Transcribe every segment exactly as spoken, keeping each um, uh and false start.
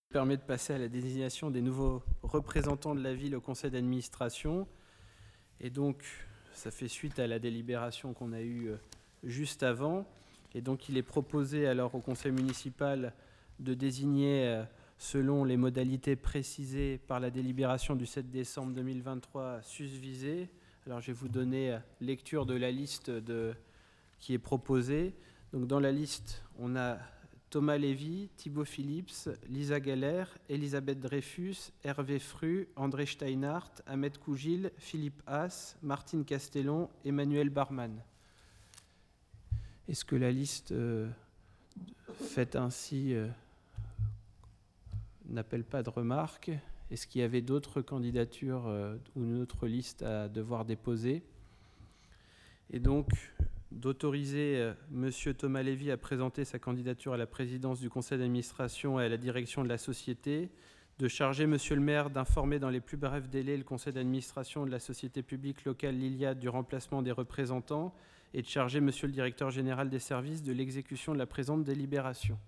permet de passer à la désignation des nouveaux représentants de la ville au conseil d'administration. Et donc, ça fait suite à la délibération qu'on a eue juste avant. Et donc, il est proposé alors au conseil municipal de désigner, selon les modalités précisées par la délibération du sept décembre deux mille vingt-trois, susvisée. Alors, je vais vous donner lecture de la liste de, qui est proposée. Donc, dans la liste, on a Thomas Lévy, Thibaut Phillips, Lisa Geller, Elisabeth Dreyfus, Hervé Fru, André Steinhardt, Ahmed Kougil, Philippe Haas, Martine Castellon, Emmanuel Barman. Est-ce que la liste euh, faite ainsi euh, n'appelle pas de remarques? Est-ce qu'il y avait d'autres candidatures euh, ou une autre liste à devoir déposer? Et donc, d'autoriser euh, M. Thomas Lévy à présenter sa candidature à la présidence du conseil d'administration et à la direction de la société, de charger M. le maire d'informer dans les plus brefs délais le conseil d'administration de la société publique locale l'Iliade du remplacement des représentants et de charger M. le directeur général des services de l'exécution de la présente délibération.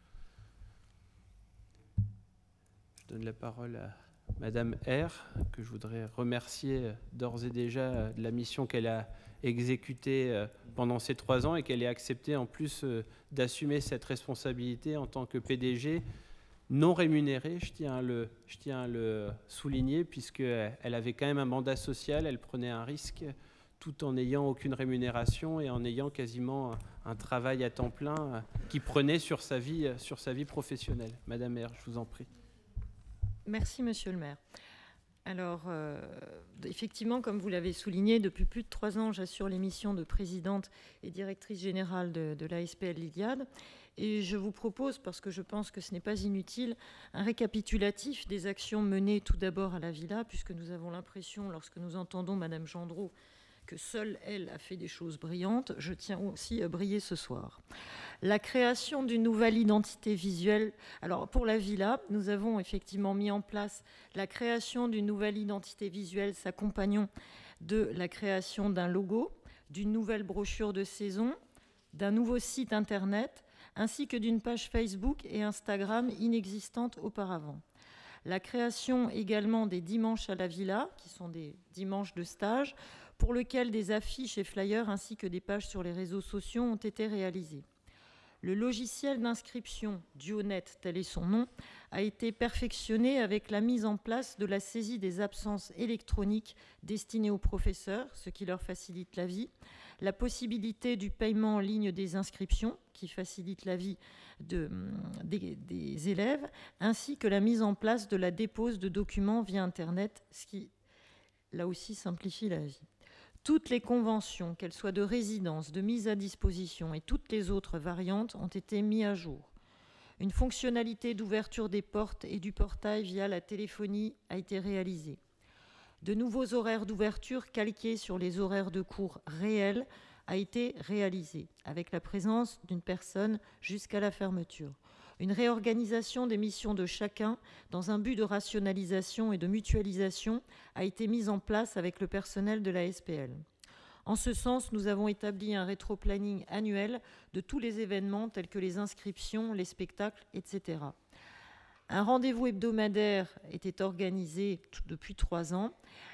Je donne la parole à Madame R, que je voudrais remercier d'ores et déjà de la mission qu'elle a exécutée pendant ces trois ans et qu'elle ait accepté en plus d'assumer cette responsabilité en tant que P D G non rémunéré, je tiens à le, je tiens à le souligner, puisqu'elle avait quand même un mandat social, elle prenait un risque tout en n'ayant aucune rémunération et en ayant quasiment un travail à temps plein qui prenait sur sa vie, sur sa vie professionnelle. Madame R, je vous en prie. Merci, Monsieur le maire. Alors, euh, effectivement, comme vous l'avez souligné, depuis plus de trois ans, j'assure les missions de présidente et directrice générale de, de l'A S P L l'Iliade. Et je vous propose, parce que je pense que ce n'est pas inutile, un récapitulatif des actions menées tout d'abord à la Villa, puisque nous avons l'impression, lorsque nous entendons Madame Gendreau, que seule elle a fait des choses brillantes. Je tiens aussi à briller ce soir. La création d'une nouvelle identité visuelle. Alors, pour la Villa, nous avons effectivement mis en place la création d'une nouvelle identité visuelle s'accompagnant de la création d'un logo, d'une nouvelle brochure de saison, d'un nouveau site Internet, ainsi que d'une page Facebook et Instagram inexistantes auparavant. La création également des dimanches à la Villa, qui sont des dimanches de stage, pour lesquels des affiches et flyers ainsi que des pages sur les réseaux sociaux ont été réalisées. Le logiciel d'inscription Dionet, tel est son nom, a été perfectionné avec la mise en place de la saisie des absences électroniques destinées aux professeurs, ce qui leur facilite la vie, la possibilité du paiement en ligne des inscriptions, qui facilite la vie de, des, des élèves, ainsi que la mise en place de la dépose de documents via Internet, ce qui, là aussi, simplifie la vie. Toutes les conventions, qu'elles soient de résidence, de mise à disposition et toutes les autres variantes ont été mises à jour. Une fonctionnalité d'ouverture des portes et du portail via la téléphonie a été réalisée. De nouveaux horaires d'ouverture calqués sur les horaires de cours réels a été réalisé, avec la présence d'une personne jusqu'à la fermeture. Une réorganisation des missions de chacun dans un but de rationalisation et de mutualisation a été mise en place avec le personnel de la S P L. En ce sens, nous avons établi un rétro-planning annuel de tous les événements tels que les inscriptions, les spectacles, et cetera. Un rendez-vous hebdomadaire était organisé depuis trois ans.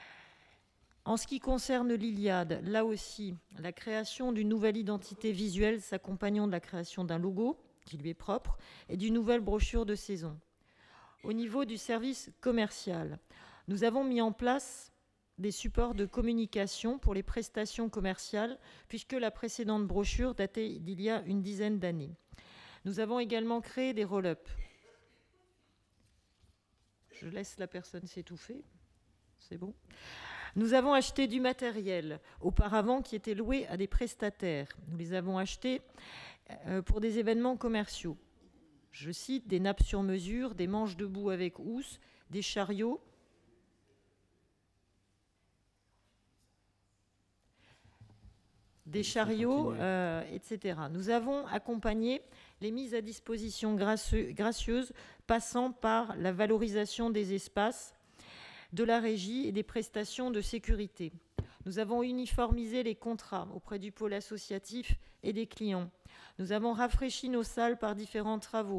En ce qui concerne l'Iliade, là aussi, la création d'une nouvelle identité visuelle s'accompagnant de la création d'un logo, qui lui est propre, et d'une nouvelle brochure de saison. Au niveau du service commercial, nous avons mis en place des supports de communication pour les prestations commerciales, puisque la précédente brochure datait d'il y a une dizaine d'années. Nous avons également créé des roll-up. Je laisse la personne s'étouffer. C'est bon. Nous avons acheté du matériel auparavant qui était loué à des prestataires. Nous les avons achetés pour des événements commerciaux. Je cite des nappes sur mesure, des manches debout avec housse, des chariots, des chariots, euh, et cetera. Nous avons accompagné les mises à disposition gracieuses passant par la valorisation des espaces, de la régie et des prestations de sécurité. Nous avons uniformisé les contrats auprès du pôle associatif et des clients. Nous avons rafraîchi nos salles par différents travaux,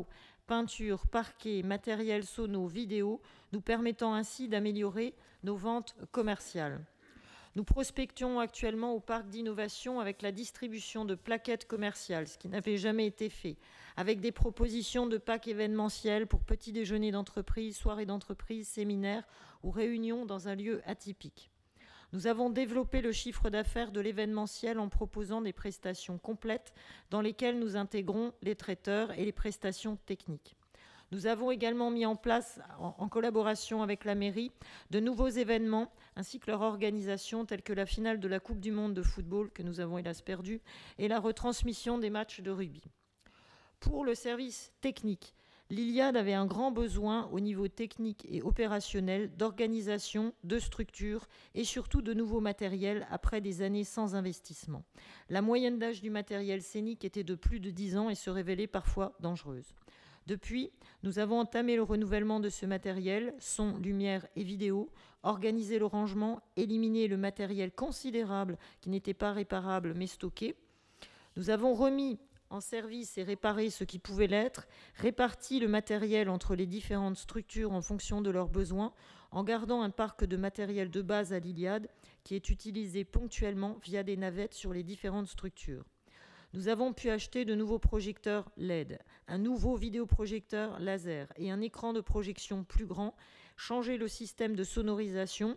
peinture, parquet, matériel sono, vidéo, nous permettant ainsi d'améliorer nos ventes commerciales. Nous prospections actuellement au parc d'innovation avec la distribution de plaquettes commerciales, ce qui n'avait jamais été fait, avec des propositions de packs événementiels pour petits déjeuners d'entreprise, soirées d'entreprise, séminaires ou réunions dans un lieu atypique. Nous avons développé le chiffre d'affaires de l'événementiel en proposant des prestations complètes dans lesquelles nous intégrons les traiteurs et les prestations techniques. Nous avons également mis en place, en collaboration avec la mairie, de nouveaux événements ainsi que leur organisation, tels que la finale de la Coupe du Monde de football, que nous avons hélas perdue, et la retransmission des matchs de rugby. Pour le service technique, l'Iliade avait un grand besoin au niveau technique et opérationnel d'organisation, de structure et surtout de nouveaux matériels après des années sans investissement. La moyenne d'âge du matériel scénique était de plus de dix ans et se révélait parfois dangereuse. Depuis, nous avons entamé le renouvellement de ce matériel, son, lumière et vidéo, organisé le rangement, éliminé le matériel considérable qui n'était pas réparable mais stocké. Nous avons remis en service et réparé ce qui pouvait l'être, réparti le matériel entre les différentes structures en fonction de leurs besoins, en gardant un parc de matériel de base à l'Iliade qui est utilisé ponctuellement via des navettes sur les différentes structures. Nous avons pu acheter de nouveaux projecteurs L E D, un nouveau vidéoprojecteur laser et un écran de projection plus grand, changer le système de sonorisation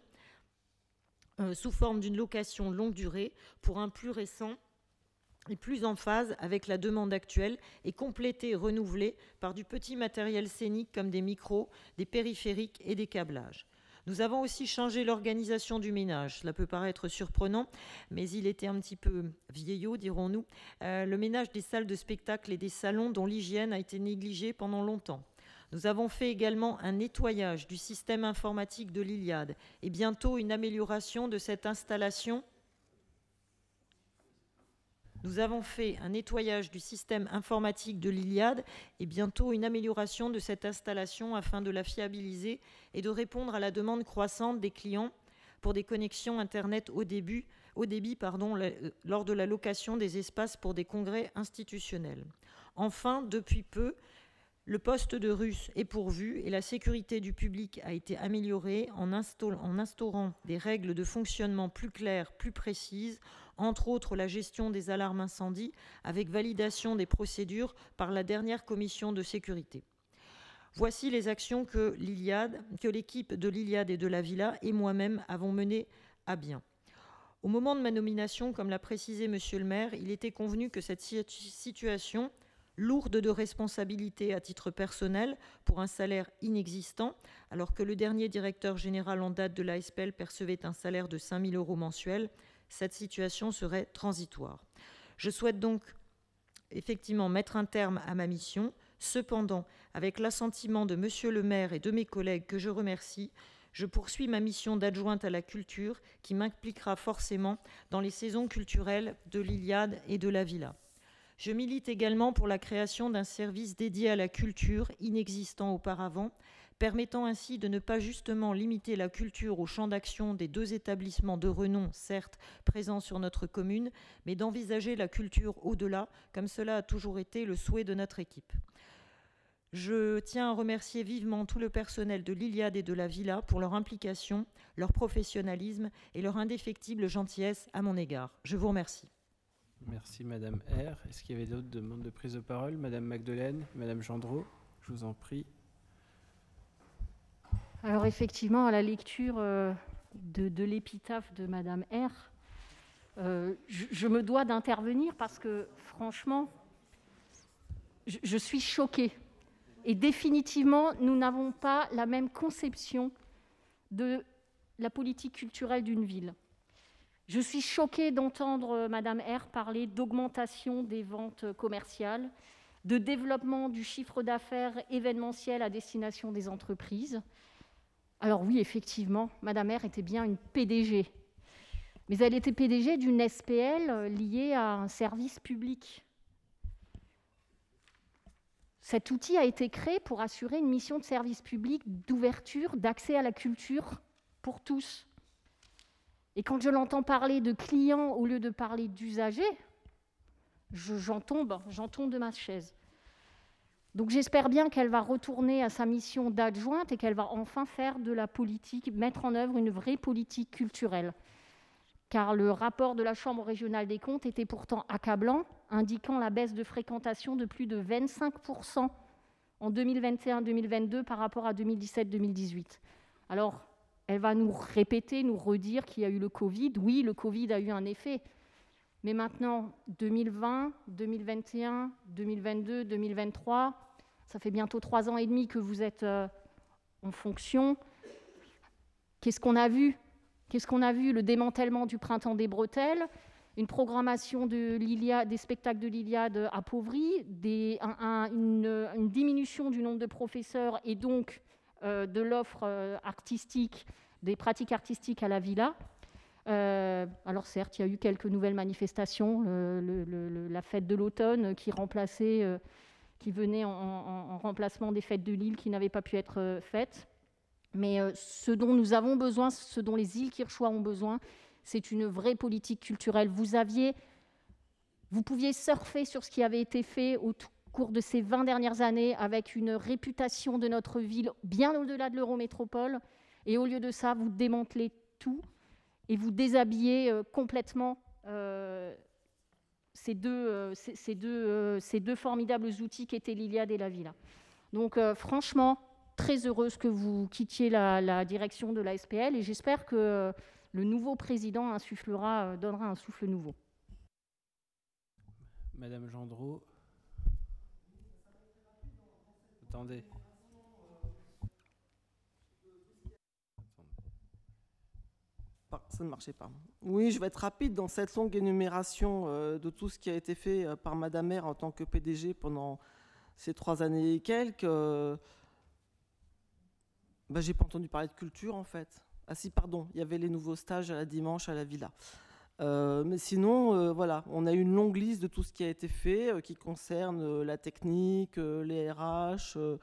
euh, sous forme d'une location longue durée pour un plus récent et plus en phase avec la demande actuelle et complété et renouvelé par du petit matériel scénique comme des micros, des périphériques et des câblages. Nous avons aussi changé l'organisation du ménage. Cela peut paraître surprenant, mais il était un petit peu vieillot, dirons-nous. Euh, le ménage des salles de spectacle et des salons dont l'hygiène a été négligée pendant longtemps. Nous avons fait également un nettoyage du système informatique de l'Iliade et bientôt une amélioration de cette installation. Nous avons fait un nettoyage du système informatique de l'Iliade et bientôt une amélioration de cette installation afin de la fiabiliser et de répondre à la demande croissante des clients pour des connexions Internet au, début, au débit pardon, lors de la location des espaces pour des congrès institutionnels. Enfin, depuis peu, le poste de russe est pourvu et la sécurité du public a été améliorée en, install- en instaurant des règles de fonctionnement plus claires, plus précises, entre autres la gestion des alarmes incendie, avec validation des procédures par la dernière commission de sécurité. Voici les actions que l'Iliade, que l'équipe de l'Iliade et de la Villa et moi-même avons menées à bien. Au moment de ma nomination, comme l'a précisé Monsieur le maire, il était convenu que cette situation, lourde de responsabilités à titre personnel pour un salaire inexistant, alors que le dernier directeur général en date de l'A S P L percevait un salaire de cinq mille euros mensuels, cette situation serait transitoire. Je souhaite donc effectivement mettre un terme à ma mission. Cependant, avec l'assentiment de Monsieur le maire et de mes collègues que je remercie, je poursuis ma mission d'adjointe à la culture qui m'impliquera forcément dans les saisons culturelles de l'Iliade et de la Villa. Je milite également pour la création d'un service dédié à la culture inexistant auparavant, permettant ainsi de ne pas justement limiter la culture au champ d'action des deux établissements de renom, certes présents sur notre commune, mais d'envisager la culture au-delà, comme cela a toujours été le souhait de notre équipe. Je tiens à remercier vivement tout le personnel de l'Iliade et de la Villa pour leur implication, leur professionnalisme et leur indéfectible gentillesse à mon égard. Je vous remercie. Merci Madame R. Est-ce qu'il y avait d'autres demandes de prise de parole? Madame Magdelaine, Madame Gendreau, je vous en prie. Alors effectivement, à la lecture euh, de, de l'épitaphe de Madame R, euh, je, je me dois d'intervenir parce que franchement, je, je suis choquée. Et définitivement, nous n'avons pas la même conception de la politique culturelle d'une ville. Je suis choquée d'entendre Madame R parler d'augmentation des ventes commerciales, de développement du chiffre d'affaires événementiel à destination des entreprises. Alors oui, effectivement, Madame R était bien une P D G, mais elle était P D G d'une S P L liée à un service public. Cet outil a été créé pour assurer une mission de service public, d'ouverture, d'accès à la culture pour tous. Et quand je l'entends parler de clients au lieu de parler d'usagers, je, j'en tombe, j'en tombe de ma chaise. Donc j'espère bien qu'elle va retourner à sa mission d'adjointe et qu'elle va enfin faire de la politique, mettre en œuvre une vraie politique culturelle. Car le rapport de la Chambre régionale des comptes était pourtant accablant, indiquant la baisse de fréquentation de plus de vingt-cinq pour cent en deux mille vingt et un deux mille vingt-deux par rapport à deux mille dix-sept deux mille dix-huit. Alors, elle va nous répéter, nous redire qu'il y a eu le Covid. Oui, le Covid a eu un effet. Mais maintenant, deux mille vingt, deux mille vingt et un, deux mille vingt-deux, deux mille vingt-trois, ça fait bientôt trois ans et demi que vous êtes euh, en fonction. Qu'est-ce qu'on a vu ? Qu'est-ce qu'on a vu ? Le démantèlement du Printemps des Bretelles, une programmation de l'Iliade, des spectacles de l'Iliade appauvris, des, un, un, une, une diminution du nombre de professeurs et donc euh, de l'offre euh, artistique, des pratiques artistiques à la Villa. Euh, alors certes, il y a eu quelques nouvelles manifestations, le, le, le, la fête de l'automne qui remplaçait, euh, qui venait en, en, en remplacement des fêtes de l'île qui n'avaient pas pu être euh, faites. Mais euh, ce dont nous avons besoin, ce dont les îles Kirchois ont besoin, c'est une vraie politique culturelle. Vous aviez, vous pouviez surfer sur ce qui avait été fait au cours de ces vingt dernières années avec une réputation de notre ville bien au-delà de l'Eurométropole. Et au lieu de ça, vous démantelez tout et vous déshabillez euh, complètement euh, ces, deux, euh, ces, ces, deux, euh, ces deux formidables outils qu'étaient l'Iliade et la Villa. Donc euh, franchement, très heureuse que vous quittiez la, la direction de la S P L et j'espère que euh, le nouveau président insufflera, euh, donnera un souffle nouveau. Madame Gendreau. Attendez. Ça ne marchait pas. Oui, je vais être rapide dans cette longue énumération euh, de tout ce qui a été fait euh, par Madame Maire en tant que P D G pendant ces trois années et quelques. Euh, ben, j'ai pas entendu parler de culture en fait. Ah si, pardon, il y avait les nouveaux stages à la dimanche à la Villa. Euh, mais sinon, euh, voilà, on a une longue liste de tout ce qui a été fait euh, qui concerne euh, la technique, euh, les R H, euh,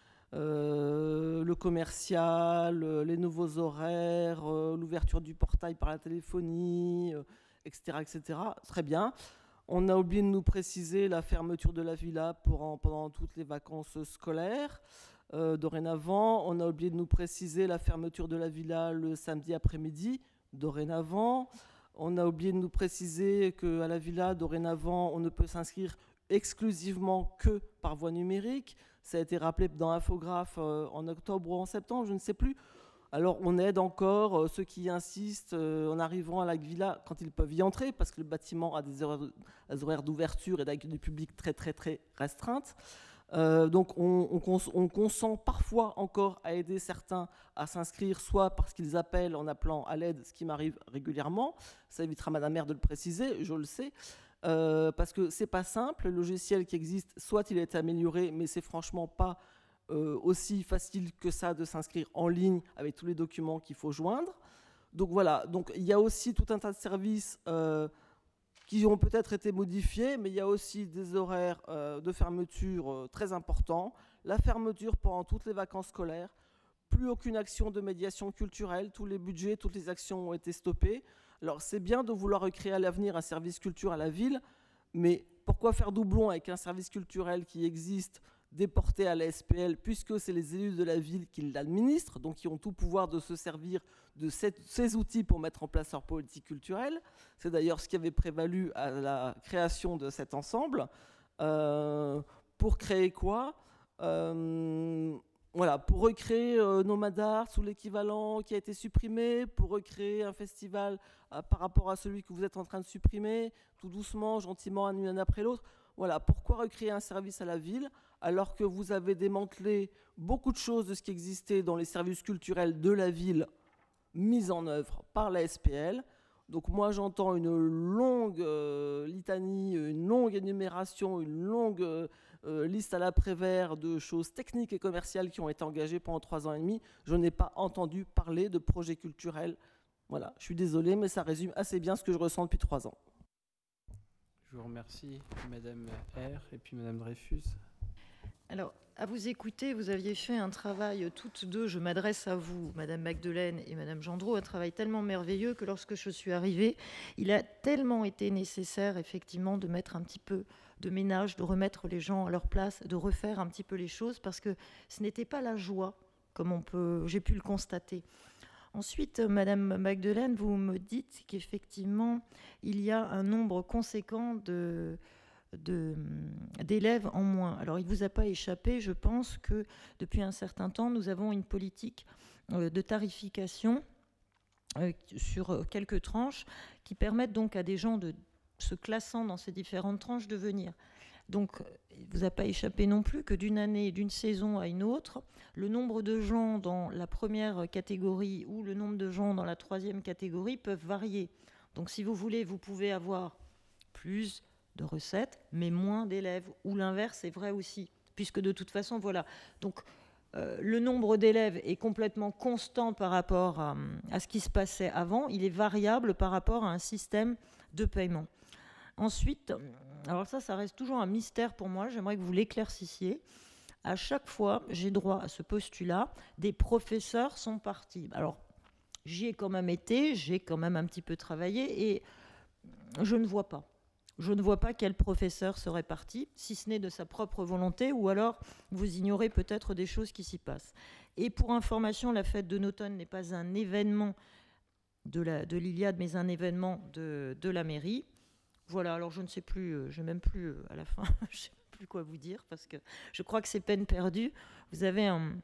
Euh, le commercial, euh, les nouveaux horaires, euh, l'ouverture du portail par la téléphonie, euh, et cetera, et cetera. Très bien. On a oublié de nous préciser la fermeture de la villa pour en, pendant toutes les vacances scolaires. Euh, dorénavant, on a oublié de nous préciser la fermeture de la villa le samedi après-midi. Dorénavant, on a oublié de nous préciser qu'à la villa, dorénavant, on ne peut s'inscrire exclusivement que par voie numérique. Ça a été rappelé dans Infographe euh, en octobre ou en septembre, je ne sais plus. Alors on aide encore euh, ceux qui insistent euh, en arrivant à la villa quand ils peuvent y entrer, parce que le bâtiment a des horaires, des horaires d'ouverture et d'accueil du public très très très restreintes. Euh, donc on, on, cons, on consent parfois encore à aider certains à s'inscrire, soit parce qu'ils appellent en appelant à l'aide, ce qui m'arrive régulièrement. Ça évitera Madame Maire de le préciser, je le sais. Euh, parce que c'est pas simple, le logiciel qui existe, soit il a été amélioré, mais c'est franchement pas euh, aussi facile que ça de s'inscrire en ligne avec tous les documents qu'il faut joindre. Donc voilà, donc il y a aussi tout un tas de services euh, qui ont peut-être été modifiés, mais il y a aussi des horaires euh, de fermeture euh, très importants. La fermeture pendant toutes les vacances scolaires, plus aucune action de médiation culturelle, tous les budgets, toutes les actions ont été stoppées. Alors c'est bien de vouloir recréer à l'avenir un service culturel à la ville, mais pourquoi faire doublon avec un service culturel qui existe, déporté à la S P L, puisque c'est les élus de la ville qui l'administrent, donc qui ont tout pouvoir de se servir de cette, ces outils pour mettre en place leur politique culturelle. C'est d'ailleurs ce qui avait prévalu à la création de cet ensemble. Euh, pour créer quoi euh, Voilà, pour recréer euh, Nomadart sous l'équivalent qui a été supprimé, pour recréer un festival euh, par rapport à celui que vous êtes en train de supprimer, tout doucement, gentiment, un après l'autre. Voilà, pourquoi recréer un service à la ville alors que vous avez démantelé beaucoup de choses de ce qui existait dans les services culturels de la ville mis en œuvre par la S P L. Donc moi j'entends une longue euh, litanie, une longue énumération, une longue... Euh, Euh, liste à l'après-vert de choses techniques et commerciales qui ont été engagées pendant trois ans et demi. Je n'ai pas entendu parler de projets culturels. Voilà, je suis désolé, mais ça résume assez bien ce que je ressens depuis trois ans. Je vous remercie, Madame R et puis Madame Dreyfus. Alors, à vous écouter, vous aviez fait un travail toutes deux, je m'adresse à vous, Madame Magdelaine et Madame Gendreau, un travail tellement merveilleux que lorsque je suis arrivée, il a tellement été nécessaire effectivement de mettre un petit peu de ménage, de remettre les gens à leur place, de refaire un petit peu les choses, parce que ce n'était pas la joie, comme on peut, j'ai pu le constater. Ensuite, Madame Magdelaine, vous me dites qu'effectivement, il y a un nombre conséquent de, de, d'élèves en moins. Alors, il ne vous a pas échappé, je pense que depuis un certain temps, nous avons une politique de tarification sur quelques tranches qui permettent donc à des gens de se classant dans ces différentes tranches de venir. Donc, il ne vous a pas échappé non plus que d'une année, d'une saison à une autre, le nombre de gens dans la première catégorie ou le nombre de gens dans la troisième catégorie peuvent varier. Donc, si vous voulez, vous pouvez avoir plus de recettes, mais moins d'élèves. Ou l'inverse est vrai aussi, puisque de toute façon, voilà. Donc, euh, le nombre d'élèves est complètement constant par rapport à, à ce qui se passait avant. Il est variable par rapport à un système de paiement. Ensuite, alors ça, ça reste toujours un mystère pour moi, j'aimerais que vous l'éclaircissiez. À chaque fois, j'ai droit à ce postulat, des professeurs sont partis. Alors, j'y ai quand même été, j'ai quand même un petit peu travaillé et je ne vois pas. Je ne vois pas quel professeur serait parti, si ce n'est de sa propre volonté, ou alors vous ignorez peut-être des choses qui s'y passent. Et pour information, la fête de Notonne n'est pas un événement de, la, de l'Iliade, mais un événement de, de la mairie. Voilà, alors je ne sais plus, je n'ai même plus à la fin, je ne sais plus quoi vous dire, parce que je crois que c'est peine perdue. Vous avez un,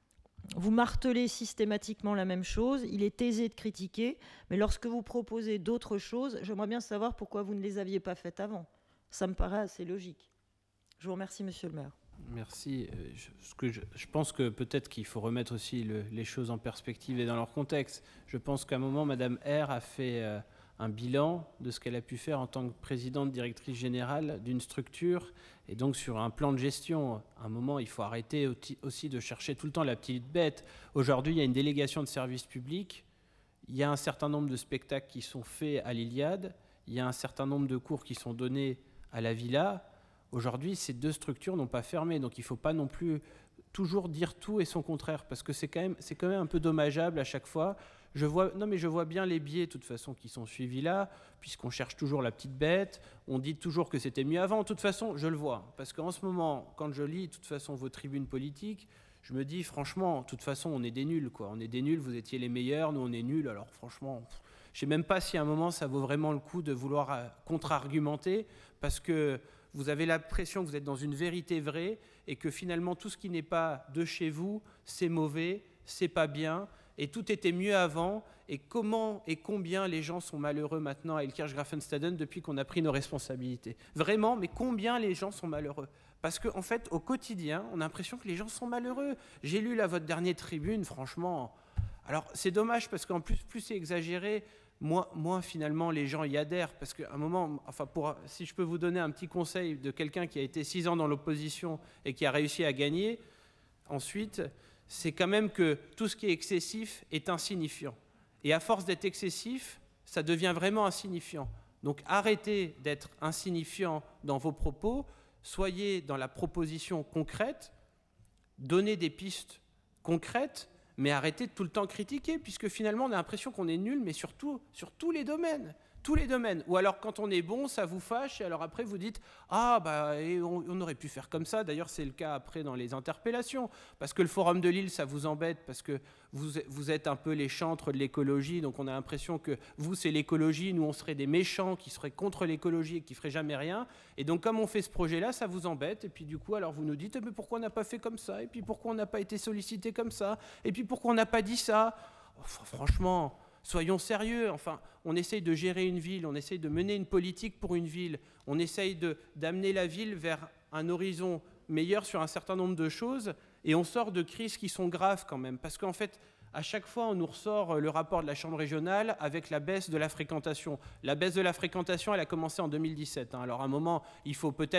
vous martelez systématiquement la même chose, il est aisé de critiquer, mais lorsque vous proposez d'autres choses, j'aimerais bien savoir pourquoi vous ne les aviez pas faites avant. Ça me paraît assez logique. Je vous remercie, Monsieur le maire. Merci. Je, ce que je, je pense que peut-être qu'il faut remettre aussi le, les choses en perspective et dans leur contexte. Je pense qu'à un moment, Madame R a fait... Euh, un bilan de ce qu'elle a pu faire en tant que présidente directrice générale d'une structure et donc sur un plan de gestion. À un moment, il faut arrêter aussi de chercher tout le temps la petite bête. Aujourd'hui, il y a une délégation de services publics, il y a un certain nombre de spectacles qui sont faits à l'Iliade, il y a un certain nombre de cours qui sont donnés à la Villa. Aujourd'hui, ces deux structures n'ont pas fermé, donc il ne faut pas non plus toujours dire tout et son contraire, parce que c'est quand même, c'est quand même un peu dommageable à chaque fois. Je vois, non mais je vois bien les biais de toute façon qui sont suivis là, puisqu'on cherche toujours la petite bête, on dit toujours que c'était mieux avant. De toute façon, je le vois, parce qu'en ce moment, quand je lis de toute façon vos tribunes politiques, je me dis franchement, de toute façon, on est des nuls, quoi. On est des nuls, vous étiez les meilleurs, nous on est nuls. Alors franchement, je ne sais même pas si à un moment ça vaut vraiment le coup de vouloir contre-argumenter, parce que vous avez l'impression que vous êtes dans une vérité vraie et que finalement tout ce qui n'est pas de chez vous, c'est mauvais, c'est pas bien. Et tout était mieux avant, et comment et combien les gens sont malheureux maintenant à Elkirch-Graffenstaden depuis qu'on a pris nos responsabilités. Vraiment, mais combien les gens sont malheureux. Parce qu'en en fait, au quotidien, on a l'impression que les gens sont malheureux. J'ai lu là votre dernière tribune, franchement. Alors, c'est dommage, parce qu'en plus, plus c'est exagéré, moins, moins finalement les gens y adhèrent. Parce qu'à un moment, enfin, pour, si je peux vous donner un petit conseil de quelqu'un qui a été six ans dans l'opposition et qui a réussi à gagner, ensuite... c'est quand même que tout ce qui est excessif est insignifiant. Et à force d'être excessif, ça devient vraiment insignifiant. Donc arrêtez d'être insignifiant dans vos propos, soyez dans la proposition concrète, donnez des pistes concrètes, mais arrêtez de tout le temps critiquer, puisque finalement on a l'impression qu'on est nul, mais surtout sur tous les domaines. Tous les domaines. Ou alors quand on est bon, ça vous fâche, et alors après vous dites « Ah, bah, et on, on aurait pu faire comme ça ». D'ailleurs, c'est le cas après dans les interpellations, parce que le Forum de Lille, ça vous embête, parce que vous, vous êtes un peu les chantres de l'écologie, donc on a l'impression que vous, c'est l'écologie, nous, on serait des méchants qui seraient contre l'écologie et qui ne feraient jamais rien. Et donc, comme on fait ce projet-là, ça vous embête, et puis du coup, alors vous nous dites « Mais pourquoi on n'a pas fait comme ça ? Et puis pourquoi on n'a pas été sollicité comme ça ? Et puis pourquoi on n'a pas dit ça ?» Enfin, franchement... soyons sérieux, enfin, on essaye de gérer une ville, on essaye de mener une politique pour une ville, on essaye de, d'amener la ville vers un horizon meilleur sur un certain nombre de choses, et on sort de crises qui sont graves quand même, parce qu'en fait, à chaque fois, on nous ressort le rapport de la Chambre régionale avec la baisse de la fréquentation. La baisse de la fréquentation, elle a commencé en deux mille dix-sept. Hein. Alors, à un moment, il faut peut-être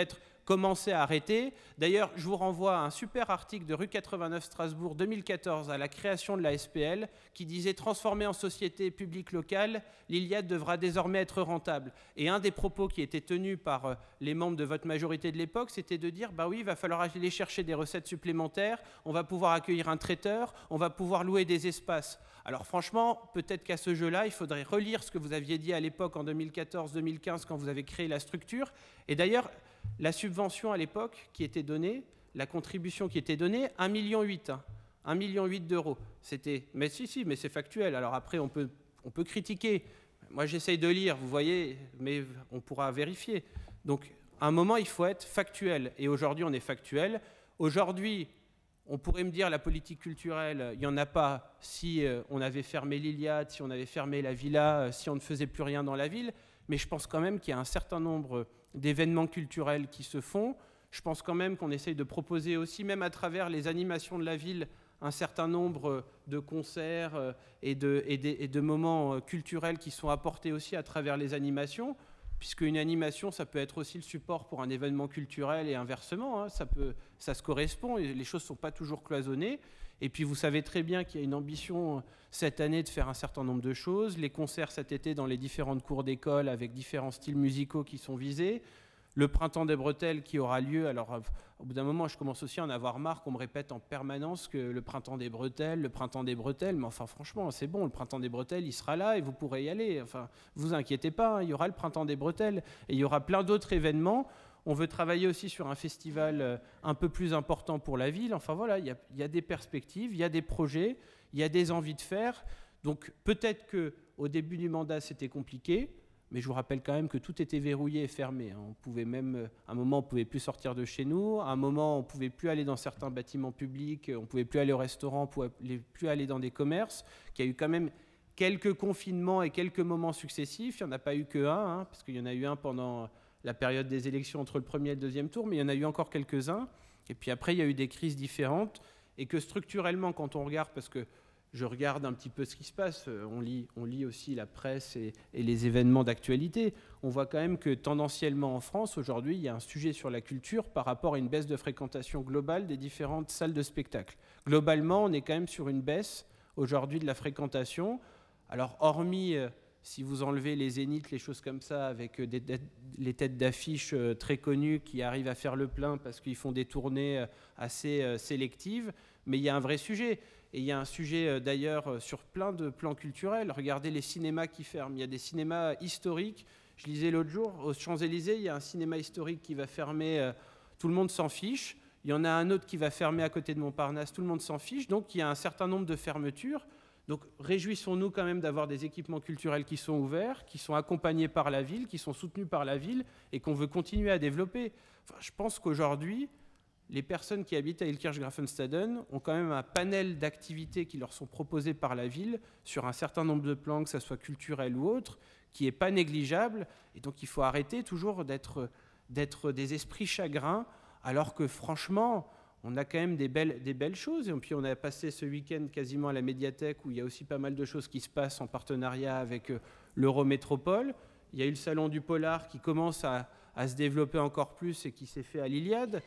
commencer à arrêter. D'ailleurs, je vous renvoie à un super article de Rue quatre-vingt-neuf Strasbourg deux mille quatorze à la création de la S P L qui disait « Transformée en société publique locale, l'Iliade devra désormais être rentable ». Et un des propos qui était tenu par euh, les membres de votre majorité de l'époque, c'était de dire « Bah oui, il va falloir aller chercher des recettes supplémentaires, on va pouvoir accueillir un traiteur, on va pouvoir louer des espaces ». Alors franchement, peut-être qu'à ce jeu-là, il faudrait relire ce que vous aviez dit à l'époque en deux mille quatorze deux mille quinze quand vous avez créé la structure. Et d'ailleurs, la subvention à l'époque qui était donnée, la contribution qui était donnée, un virgule huit million, un virgule huit million d'euros. C'était, mais si, si, mais c'est factuel. Alors après, on peut, on peut critiquer. Moi, j'essaye de lire, vous voyez, mais on pourra vérifier. Donc, à un moment, il faut être factuel. Et aujourd'hui, on est factuel. Aujourd'hui, on pourrait me dire la politique culturelle, il n'y en a pas si euh, on avait fermé l'Iliade, si on avait fermé la Villa, euh, si on ne faisait plus rien dans la ville. Mais je pense quand même qu'il y a un certain nombre d'événements culturels qui se font. Je pense quand même qu'on essaye de proposer aussi, même à travers les animations de la ville, un certain nombre de concerts euh, et, de, et, de, et de moments euh, culturels qui sont apportés aussi à travers les animations. Puisque une animation, ça peut être aussi le support pour un événement culturel et inversement, hein, ça, peut, ça se correspond, et les choses ne sont pas toujours cloisonnées. Et puis vous savez très bien qu'il y a une ambition cette année de faire un certain nombre de choses, les concerts cet été dans les différentes cours d'école avec différents styles musicaux qui sont visés, le printemps des bretelles qui aura lieu. Alors au bout d'un moment, je commence aussi à en avoir marre qu'on me répète en permanence que le printemps des bretelles, le printemps des bretelles, mais enfin franchement, c'est bon, le printemps des bretelles, il sera là et vous pourrez y aller. Enfin, vous inquiétez pas, hein, il y aura le printemps des bretelles et il y aura plein d'autres événements. On veut travailler aussi sur un festival un peu plus important pour la ville. Enfin voilà, il y a, il y a des perspectives, il y a des projets, il y a des envies de faire. Donc peut-être qu'au début du mandat, c'était compliqué. Mais je vous rappelle quand même que tout était verrouillé et fermé. On pouvait même, à un moment, on ne pouvait plus sortir de chez nous. À un moment, on ne pouvait plus aller dans certains bâtiments publics. On ne pouvait plus aller au restaurant, on ne pouvait plus aller dans des commerces. Il y a eu quand même quelques confinements et quelques moments successifs. Il n'y en a pas eu que un, hein, parce qu'il y en a eu un pendant la période des élections entre le premier et le deuxième tour, mais il y en a eu encore quelques-uns. Et puis après, il y a eu des crises différentes. Et que structurellement, quand on regarde, parce que je regarde un petit peu ce qui se passe, on lit, on lit aussi la presse et, et les événements d'actualité, on voit quand même que tendanciellement en France, aujourd'hui, il y a un sujet sur la culture par rapport à une baisse de fréquentation globale des différentes salles de spectacle. Globalement, on est quand même sur une baisse aujourd'hui de la fréquentation. Alors, hormis, euh, si vous enlevez les zéniths, les choses comme ça, avec des, des, les têtes d'affiche euh, très connues qui arrivent à faire le plein parce qu'ils font des tournées euh, assez euh, sélectives, mais il y a un vrai sujet. Et il y a un sujet d'ailleurs sur plein de plans culturels. Regardez les cinémas qui ferment. Il y a des cinémas historiques. Je lisais l'autre jour, aux Champs-Élysées, il y a un cinéma historique qui va fermer, tout le monde s'en fiche. Il y en a un autre qui va fermer à côté de Montparnasse, tout le monde s'en fiche. Donc il y a un certain nombre de fermetures. Donc réjouissons-nous quand même d'avoir des équipements culturels qui sont ouverts, qui sont accompagnés par la ville, qui sont soutenus par la ville et qu'on veut continuer à développer. Enfin, je pense qu'aujourd'hui, les personnes qui habitent à Illkirch-Graffenstaden ont quand même un panel d'activités qui leur sont proposées par la ville sur un certain nombre de plans, que ce soit culturel ou autre, qui n'est pas négligeable. Et donc il faut arrêter toujours d'être, d'être des esprits chagrins, alors que franchement, on a quand même des belles, des belles choses. Et puis on a passé ce week-end quasiment à la médiathèque où il y a aussi pas mal de choses qui se passent en partenariat avec l'Eurométropole. Il y a eu le salon du polar qui commence à, à se développer encore plus et qui s'est fait à l'Iliade.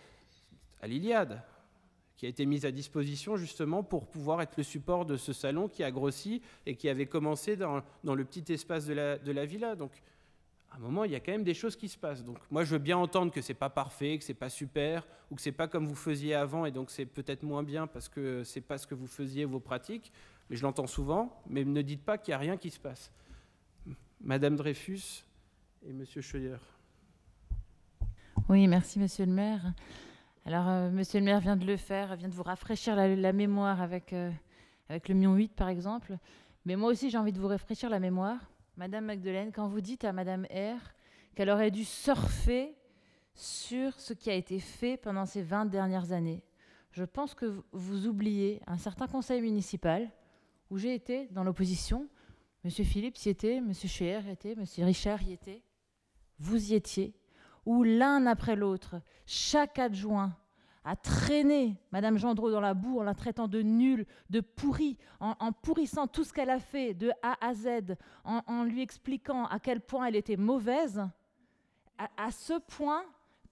à l'Iliade, qui a été mise à disposition justement pour pouvoir être le support de ce salon qui a grossi et qui avait commencé dans, dans le petit espace de la, de la villa. Donc, à un moment, il y a quand même des choses qui se passent. Donc, moi, je veux bien entendre que c'est pas parfait, que c'est pas super, ou que c'est pas comme vous faisiez avant, et donc c'est peut-être moins bien parce que c'est pas ce que vous faisiez, vos pratiques. Mais je l'entends souvent, mais ne dites pas qu'il n'y a rien qui se passe. Madame Dreyfus et Monsieur Scheuer. Oui, merci Monsieur le maire. Alors, euh, Monsieur le maire vient de le faire, vient de vous rafraîchir la, la mémoire avec, euh, avec le million huit, par exemple. Mais moi aussi, j'ai envie de vous rafraîchir la mémoire. Madame Magdeleine, quand vous dites à Madame R qu'elle aurait dû surfer sur ce qui a été fait pendant ces vingt dernières années, je pense que vous oubliez un certain conseil municipal où j'ai été dans l'opposition. Monsieur Philippe y était, Monsieur Scheer y était, Monsieur Richard y était. Vous y étiez. Où l'un après l'autre, chaque adjoint a traîné Madame Gendreau dans la boue en la traitant de nulle, de pourrie, en, en pourrissant tout ce qu'elle a fait de A à Z, en, en lui expliquant à quel point elle était mauvaise, à, à ce point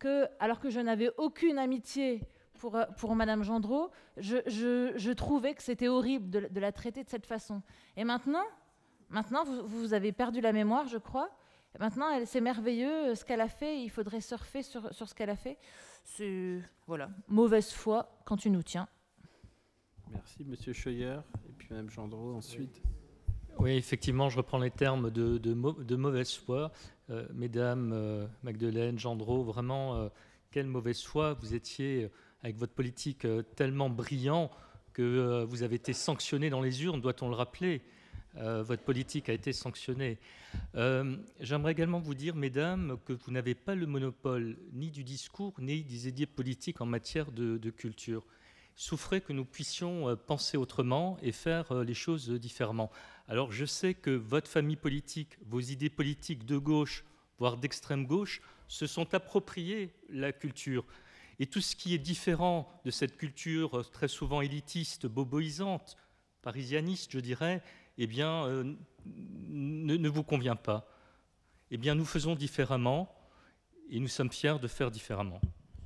que, alors que je n'avais aucune amitié pour, pour Madame Gendreau, je, je, je trouvais que c'était horrible de, de la traiter de cette façon. Et maintenant, maintenant vous, vous avez perdu la mémoire, je crois. Et maintenant, elle, c'est merveilleux ce qu'elle a fait. Il faudrait surfer sur, sur ce qu'elle a fait. C'est, voilà, mauvaise foi quand tu nous tiens. Merci, Monsieur Scheuer, et puis Madame Gendreau ensuite. Oui, effectivement, je reprends les termes de, de, de mauvaise foi. Euh, mesdames euh, Magdeleine, Gendreau, vraiment, euh, quelle mauvaise foi. Vous étiez, avec votre politique, euh, tellement brillant que euh, vous avez été sanctionné dans les urnes, doit-on le rappeler. Euh, votre politique a été sanctionnée. Euh, j'aimerais également vous dire, mesdames, que vous n'avez pas le monopole ni du discours, ni des idées politiques en matière de, de culture. Souffrez que nous puissions penser autrement et faire les choses différemment. Alors je sais que votre famille politique, vos idées politiques de gauche, voire d'extrême gauche, se sont appropriées la culture. Et tout ce qui est différent de cette culture très souvent élitiste, boboisante, parisianiste, je dirais, eh bien, euh, ne, ne vous convient pas. Eh bien, nous faisons différemment et nous sommes fiers de faire différemment.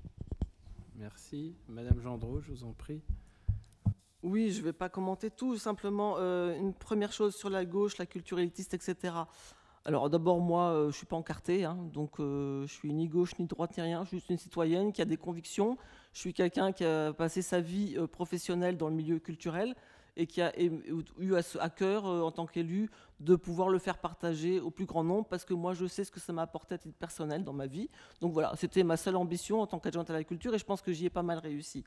Merci. Madame Gendreau, je vous en prie. Oui, je ne vais pas commenter tout. Simplement, euh, une première chose sur la gauche, la culture élitiste, et cetera. Alors d'abord, moi, euh, je ne suis pas encartée, hein, donc euh, je suis ni gauche, ni droite, ni rien. Je suis juste une citoyenne qui a des convictions. Je suis quelqu'un qui a passé sa vie euh, professionnelle dans le milieu culturel et qui a eu à cœur, euh, en tant qu'élu, de pouvoir le faire partager au plus grand nombre, parce que moi, je sais ce que ça m'a apporté à titre personnel dans ma vie. Donc voilà, c'était ma seule ambition en tant qu'adjointe à la culture, et je pense que j'y ai pas mal réussi.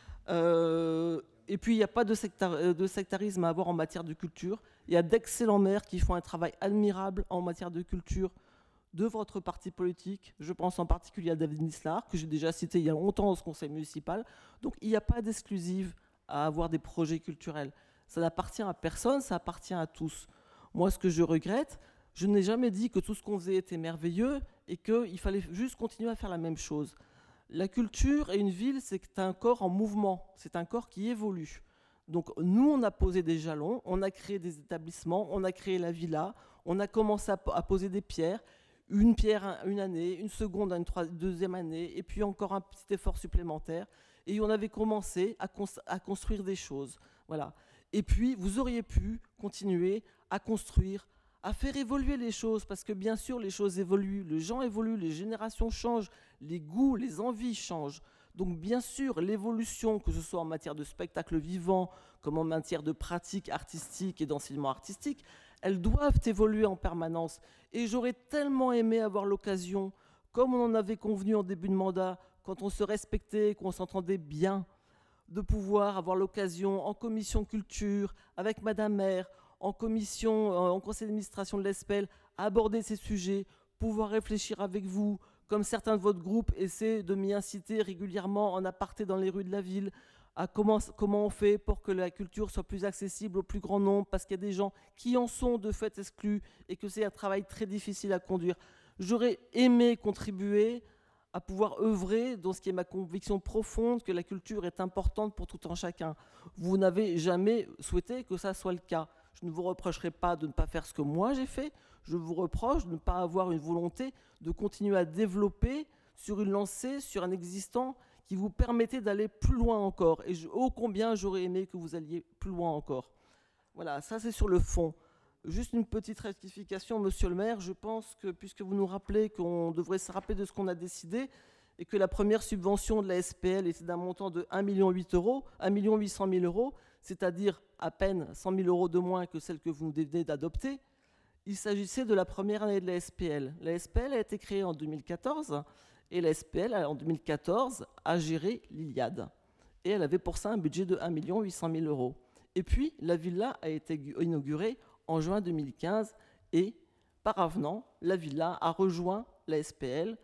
Euh, et puis, il n'y a pas de, sectar- de sectarisme à avoir en matière de culture. Il y a d'excellents maires qui font un travail admirable en matière de culture de votre parti politique. Je pense en particulier à David Nislar, que j'ai déjà cité il y a longtemps au conseil municipal. Donc, il n'y a pas d'exclusive à avoir des projets culturels. Ça n'appartient à personne, ça appartient à tous. Moi, ce que je regrette, je n'ai jamais dit que tout ce qu'on faisait était merveilleux et qu'il fallait juste continuer à faire la même chose. La culture et une ville, c'est un corps en mouvement, c'est un corps qui évolue. Donc nous, on a posé des jalons, on a créé des établissements, on a créé la villa, on a commencé à, à poser des pierres, une pierre une année, une seconde une troisième, deuxième année, et puis encore un petit effort supplémentaire. Et on avait commencé à, cons- à construire des choses. Voilà. Et puis, vous auriez pu continuer à construire, à faire évoluer les choses, parce que bien sûr, les choses évoluent, les gens évoluent, les générations changent, les goûts, les envies changent. Donc, bien sûr, l'évolution, que ce soit en matière de spectacle vivant, comme en matière de pratique artistique et d'enseignement artistique, elles doivent évoluer en permanence. Et j'aurais tellement aimé avoir l'occasion, comme on en avait convenu en début de mandat, quand on se respectait, qu'on s'entendait bien, de pouvoir avoir l'occasion en commission culture, avec Madame Maire, en commission, en conseil d'administration de l'E S P E L, à aborder ces sujets, pouvoir réfléchir avec vous, comme certains de votre groupe essaient de m'y inciter régulièrement en aparté dans les rues de la ville, à comment, comment on fait pour que la culture soit plus accessible au plus grand nombre, parce qu'il y a des gens qui en sont de fait exclus et que c'est un travail très difficile à conduire. J'aurais aimé contribuer à pouvoir œuvrer dans ce qui est ma conviction profonde, que la culture est importante pour tout un chacun. Vous n'avez jamais souhaité que ça soit le cas. Je ne vous reprocherai pas de ne pas faire ce que moi j'ai fait, je vous reproche de ne pas avoir une volonté de continuer à développer sur une lancée, sur un existant qui vous permettait d'aller plus loin encore. Et je, ô combien j'aurais aimé que vous alliez plus loin encore. Voilà, ça c'est sur le fond. Juste une petite rectification, monsieur le maire. Je pense que, puisque vous nous rappelez qu'on devrait se rappeler de ce qu'on a décidé, et que la première subvention de la S P L était d'un montant de un million huit euros, un million huit cent mille euros, c'est-à-dire à peine cent mille euros de moins que celle que vous venez d'adopter, il s'agissait de la première année de la S P L. La S P L a été créée en deux mille quatorze, et la S P L, en deux mille quatorze, a géré l'Iliade. Et elle avait pour ça un budget de un million huit cent mille euros. Et puis, la villa a été inaugurée en juin deux mille quinze, et par avenant, la villa a rejoint la S P L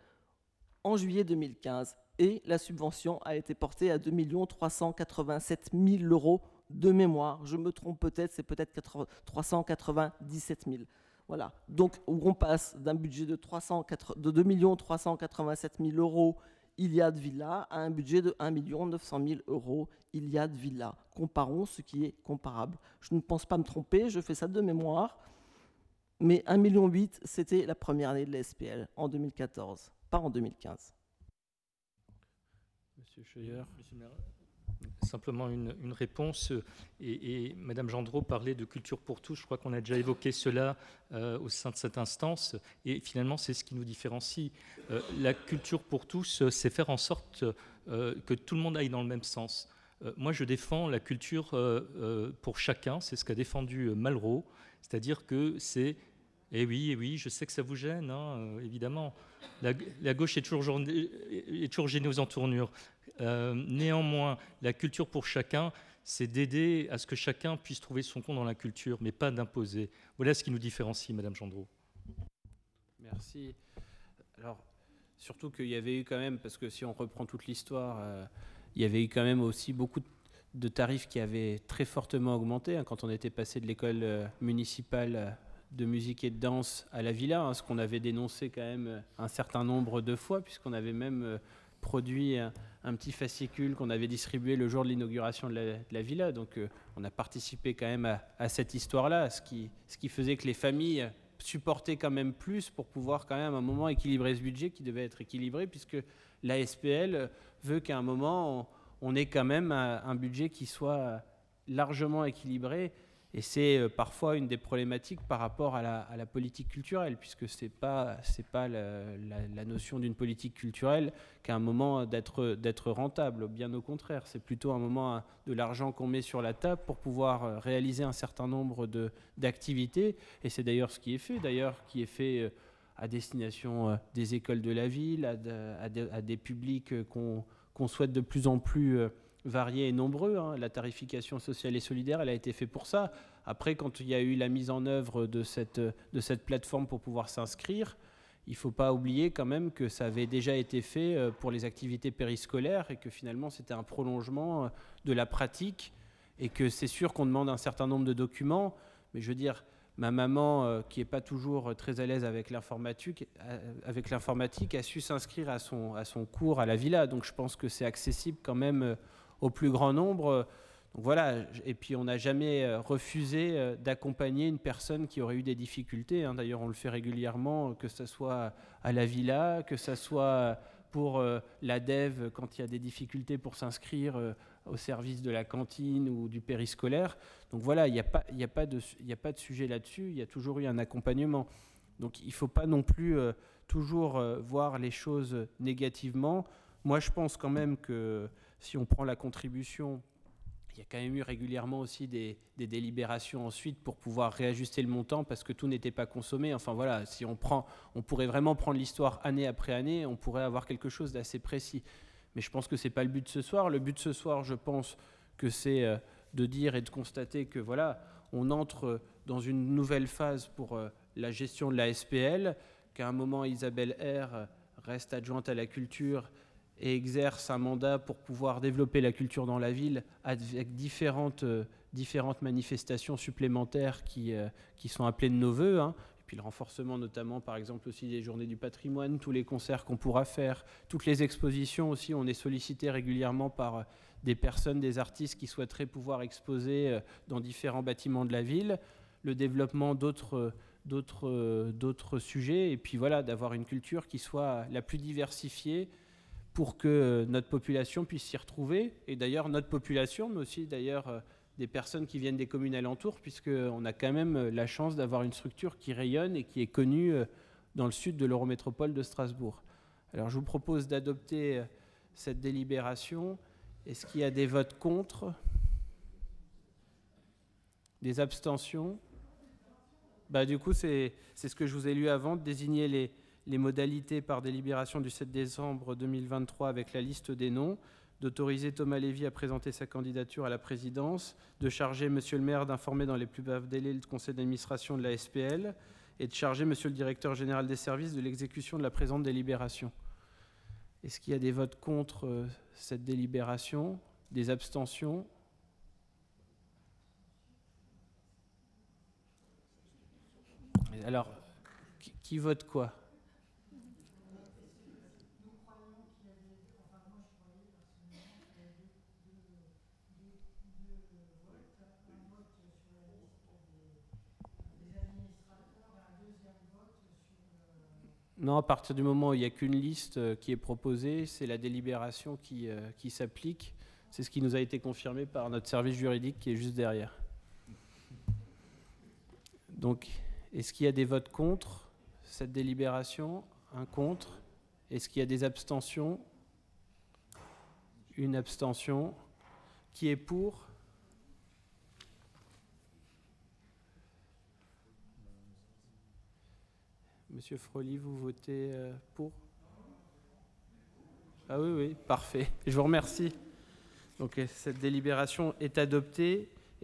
en juillet deux mille quinze, et la subvention a été portée à deux millions trois cent quatre-vingt-sept mille euros de mémoire. Je me trompe peut-être, c'est peut-être trois cent quatre-vingt-dix-sept mille. Voilà. Donc, on passe d'un budget de, de deux millions trois cent quatre-vingt-sept mille euros Iliade Villa à un budget de un million neuf cent mille euros Iliade Villa. Comparons ce qui est comparable. Je ne pense pas me tromper, je fais ça de mémoire. Mais un million huit, c'était la première année de la S P L en deux mille quatorze, pas en deux mille quinze. Monsieur Scheuer. Monsieur le maire, simplement une, une réponse. Et, et Madame Gendreau parlait de culture pour tous. Je crois qu'on a déjà évoqué cela euh, au sein de cette instance. Et finalement, c'est ce qui nous différencie. Euh, la culture pour tous, c'est faire en sorte euh, que tout le monde aille dans le même sens. Euh, moi, je défends la culture euh, euh, pour chacun. C'est ce qu'a défendu Malraux. C'est-à-dire que c'est... Eh oui, eh oui, je sais que ça vous gêne, hein, euh, évidemment. La, la gauche est toujours, est toujours génieuse en tournure. Euh, néanmoins, la culture pour chacun, c'est d'aider à ce que chacun puisse trouver son compte dans la culture, mais pas d'imposer. Voilà ce qui nous différencie, Madame Gendreau. Merci. Alors, surtout qu'il y avait eu quand même, parce que si on reprend toute l'histoire, euh, il y avait eu quand même aussi beaucoup de tarifs qui avaient très fortement augmenté hein, quand on était passé de l'école euh, municipale euh, de musique et de danse à la Villa, hein, ce qu'on avait dénoncé quand même un certain nombre de fois, puisqu'on avait même euh, produit un, un petit fascicule qu'on avait distribué le jour de l'inauguration de, de la Villa. Donc euh, on a participé quand même à, à cette histoire-là, ce qui, ce qui faisait que les familles supportaient quand même plus pour pouvoir quand même à un moment équilibrer ce budget qui devait être équilibré, puisque la S P L veut qu'à un moment on, on ait quand même un, un budget qui soit largement équilibré. Et c'est euh, parfois une des problématiques par rapport à la, à la politique culturelle, puisque ce n'est pas, c'est pas la, la, la notion d'une politique culturelle qu'à un moment d'être, d'être rentable. Bien au contraire, c'est plutôt un moment de l'argent qu'on met sur la table pour pouvoir réaliser un certain nombre de, d'activités. Et c'est d'ailleurs ce qui est fait, d'ailleurs, qui est fait à destination des écoles de la ville, à, de, à, de, à des publics qu'on, qu'on souhaite de plus en plus variés et nombreux. Hein. La tarification sociale et solidaire, elle a été faite pour ça. Après, quand il y a eu la mise en œuvre de cette, de cette plateforme pour pouvoir s'inscrire, il ne faut pas oublier quand même que ça avait déjà été fait pour les activités périscolaires et que finalement, c'était un prolongement de la pratique et que c'est sûr qu'on demande un certain nombre de documents, mais je veux dire, ma maman, euh, qui n'est pas toujours très à l'aise avec l'informatique, euh, avec l'informatique, a su s'inscrire à son, à son cours à la Villa. Donc je pense que c'est accessible quand même euh, au plus grand nombre. Donc voilà, et puis on n'a jamais euh, refusé euh, d'accompagner une personne qui aurait eu des difficultés. Hein. D'ailleurs, on le fait régulièrement, que ce soit à la Villa, que ce soit pour euh, l'A D E V quand il y a des difficultés pour s'inscrire euh, au service de la cantine ou du périscolaire. Donc voilà, il n'y a pas, il n'y a pas de, il n'y a pas de sujet là-dessus, il y a toujours eu un accompagnement. Donc il ne faut pas non plus euh, toujours euh, voir les choses négativement. Moi, je pense quand même que si on prend la contribution, il y a quand même eu régulièrement aussi des, des délibérations ensuite pour pouvoir réajuster le montant parce que tout n'était pas consommé. Enfin voilà, si on prend, on pourrait vraiment prendre l'histoire année après année, on pourrait avoir quelque chose d'assez précis. Mais je pense que ce n'est pas le but de ce soir. Le but de ce soir, je pense que c'est euh, de dire et de constater que voilà, on entre dans une nouvelle phase pour euh, la gestion de la S P L, qu'à un moment Isabelle R reste adjointe à la culture et exerce un mandat pour pouvoir développer la culture dans la ville avec différentes, euh, différentes manifestations supplémentaires qui, euh, qui sont appelées de nos voeux. Hein. Et puis le renforcement notamment, par exemple, aussi des journées du patrimoine, tous les concerts qu'on pourra faire, toutes les expositions aussi. On est sollicité régulièrement par euh, des personnes, des artistes qui souhaiteraient pouvoir exposer euh, dans différents bâtiments de la ville. Le développement d'autres... Euh, d'autres, euh, d'autres sujets. Et puis voilà, d'avoir une culture qui soit la plus diversifiée pour que notre population puisse s'y retrouver. Et d'ailleurs, notre population, mais aussi d'ailleurs euh, des personnes qui viennent des communes alentours, puisqu'on a quand même la chance d'avoir une structure qui rayonne et qui est connue euh, dans le sud de l'Eurométropole de Strasbourg. Alors je vous propose d'adopter euh, cette délibération. Est-ce qu'il y a des votes contre? Des abstentions? Bah, du coup, c'est, c'est ce que je vous ai lu avant, de désigner les, les modalités par délibération du sept décembre deux mille vingt-trois avec la liste des noms, d'autoriser Thomas Lévy à présenter sa candidature à la présidence, de charger Monsieur le maire d'informer dans les plus brefs délais le conseil d'administration de la S P L et de charger Monsieur le directeur général des services de l'exécution de la présente délibération. Est-ce qu'il y a des votes contre euh, cette délibération? Des abstentions? Alors, qui, qui vote quoi? Non, à partir du moment où il n'y a qu'une liste euh, qui est proposée, c'est la délibération qui, euh, qui s'applique. C'est ce qui nous a été confirmé par notre service juridique qui est juste derrière. Donc, est-ce qu'il y a des votes contre cette délibération? Un contre. Est-ce qu'il y a des abstentions? Une abstention. Qui est pour? Monsieur Froli, vous votez euh, pour? Ah oui, oui, parfait. Je vous remercie. Donc, cette délibération est adoptée.